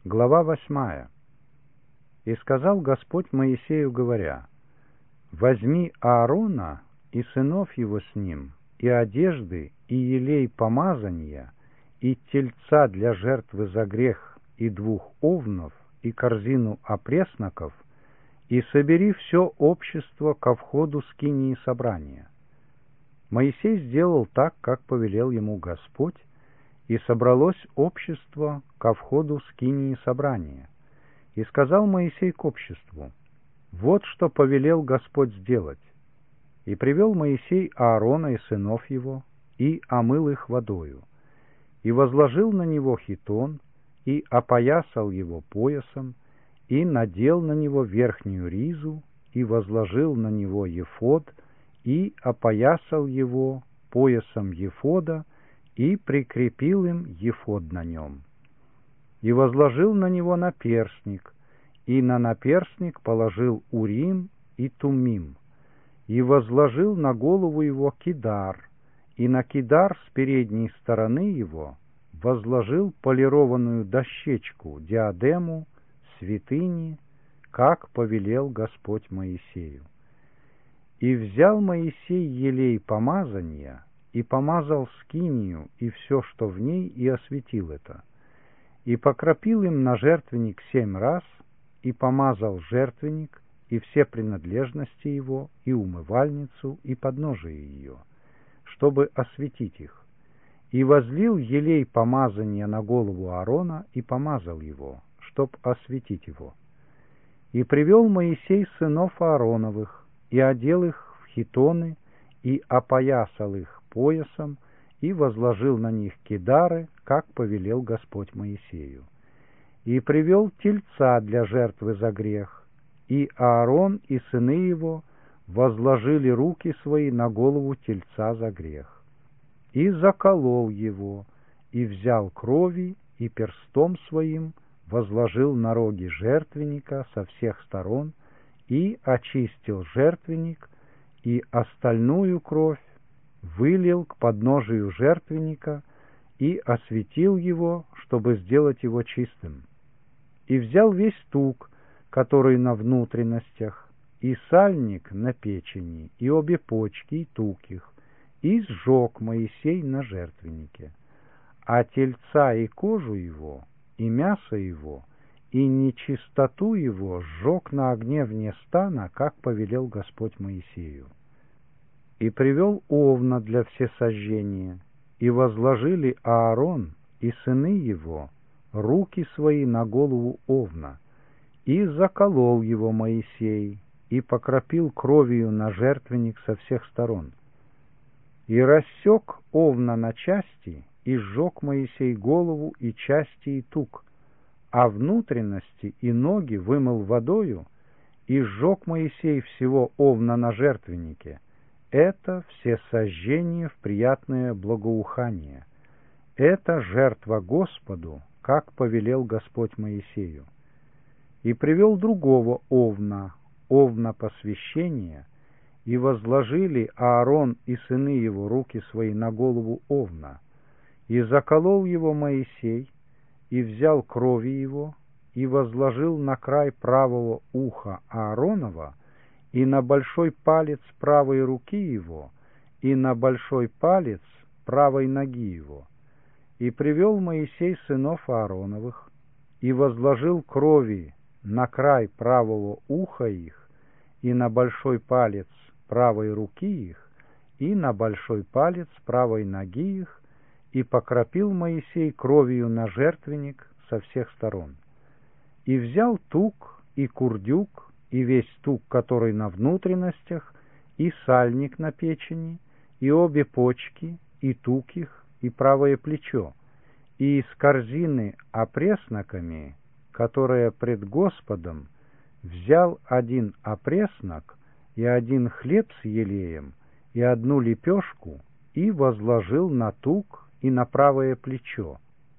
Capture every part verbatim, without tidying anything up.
Глава восьмая. «И сказал Господь Моисею, говоря: возьми Аарона и сынов его с ним, и одежды, и елей помазания, и тельца для жертвы за грех, и двух овнов, и корзину опресноков, и собери все общество ко входу скинии собрания». Моисей сделал так, как повелел ему Господь, и собралось общество ко входу скинии собрания. И сказал Моисей к обществу: вот что повелел Господь сделать. И привел Моисей Аарона и сынов его, и омыл их водою, и возложил на него хитон, и опоясал его поясом, и надел на него верхнюю ризу, и возложил на него ефод, и опоясал его поясом ефода, и прикрепил им ефод на нем. И возложил на него наперстник, и на наперстник положил урим и тумим, и возложил на голову его кидар, и на кидар с передней стороны его возложил полированную дощечку, диадему, святыни, как повелел Господь Моисею. И взял Моисей елей помазания, и помазал скинию и все, что в ней, и осветил это, и покропил им на жертвенник семь раз, и помазал жертвенник, и все принадлежности его, и умывальницу, и подножие ее, чтобы осветить их. И возлил елей помазания на голову Аарона, и помазал его, чтоб осветить его. И привел Моисей сынов Аароновых, и одел их в хитоны, и опоясал их поясом, и возложил на них кидары, как повелел Господь Моисею. И привел тельца для жертвы за грех, и Аарон и сыны его возложили руки свои на голову тельца за грех. И заколол его, и взял крови, и перстом своим возложил на роги жертвенника со всех сторон, и очистил жертвенник, и остальную кровь вылил к подножию жертвенника, и осветил его, чтобы сделать его чистым. И взял весь тук, который на внутренностях, и сальник на печени, и обе почки, и тук их, и сжег Моисей на жертвеннике. А тельца и кожу его, и мясо его, и нечистоту его сжег на огне вне стана, как повелел Господь Моисею. И привел овна для всесожжения, и возложили Аарон и сыны его руки свои на голову овна, и заколол его Моисей, и покропил кровью на жертвенник со всех сторон. И рассек овна на части, и сжег Моисей голову и части и тук, а внутренности и ноги вымыл водою, и сжег Моисей всего овна на жертвеннике. Это всесожжение в приятное благоухание. Это жертва Господу, как повелел Господь Моисею. И привел другого овна, овна посвящения, и возложили Аарон и сыны его руки свои на голову овна, и заколол его Моисей, и взял крови его, и возложил на край правого уха Ааронова, и на большой палец правой руки его, и на большой палец правой ноги его. И привел Моисей сынов Аароновых, и возложил крови на край правого уха их, и на большой палец правой руки их, и на большой палец правой ноги их, и покропил Моисей кровью на жертвенник со всех сторон. И взял тук и курдюк, и весь тук, который на внутренностях, и сальник на печени, и обе почки, и тук их, и правое плечо, и из корзины опресноками, которая пред Господом, взял один опреснок, и один хлеб с елеем, и одну лепешку, и возложил на тук и на правое плечо.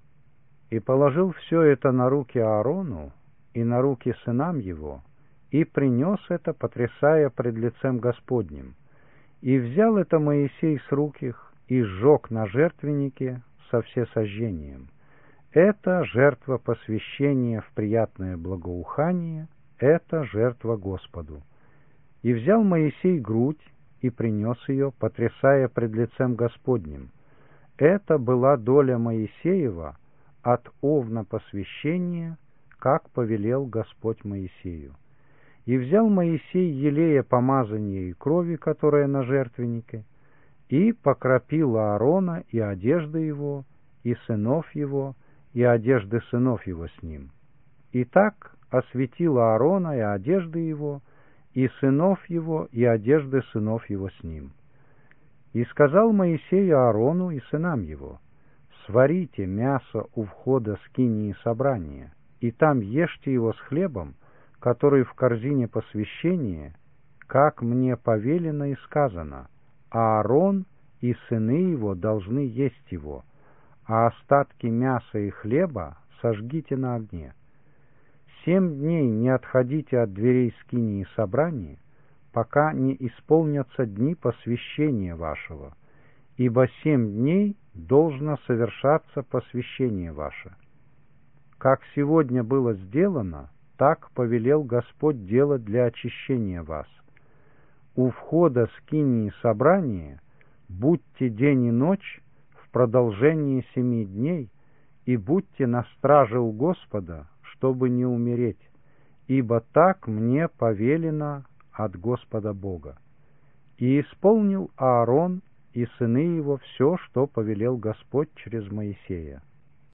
И положил все это на руки Аарону и на руки сынам его, и принес это, потрясая пред лицем Господним. И взял это Моисей с рук их, и сжег на жертвеннике со всесожжением. Это жертва посвящения в приятное благоухание, это жертва Господу. И взял Моисей грудь и принес ее, потрясая пред лицем Господним. Это была доля Моисеева от овна посвящения, как повелел Господь Моисею. И взял Моисей елея помазания и крови, которая на жертвеннике, и покропил Аарона и одежды его, и сынов его, и одежды сынов его с ним. И так осветил Аарона и одежды его, и сынов его, и одежды сынов его с ним. И сказал Моисей Аарону и сынам его: сварите мясо у входа скинии собрания, и там ешьте его с хлебом, который в корзине посвящения, как мне повелено и сказано. Аарон и сыны его должны есть его, а остатки мяса и хлеба сожгите на огне. Семь дней не отходите от дверей скинии собрания, пока не исполнятся дни посвящения вашего, ибо семь дней должно совершаться посвящение ваше. Как сегодня было сделано, так повелел Господь делать для очищения вас. У входа скинии собрания будьте день и ночь в продолжении семи дней, и будьте на страже у Господа, чтобы не умереть, ибо так мне повелено от Господа Бога. И исполнил Аарон и сыны его все, что повелел Господь через Моисея.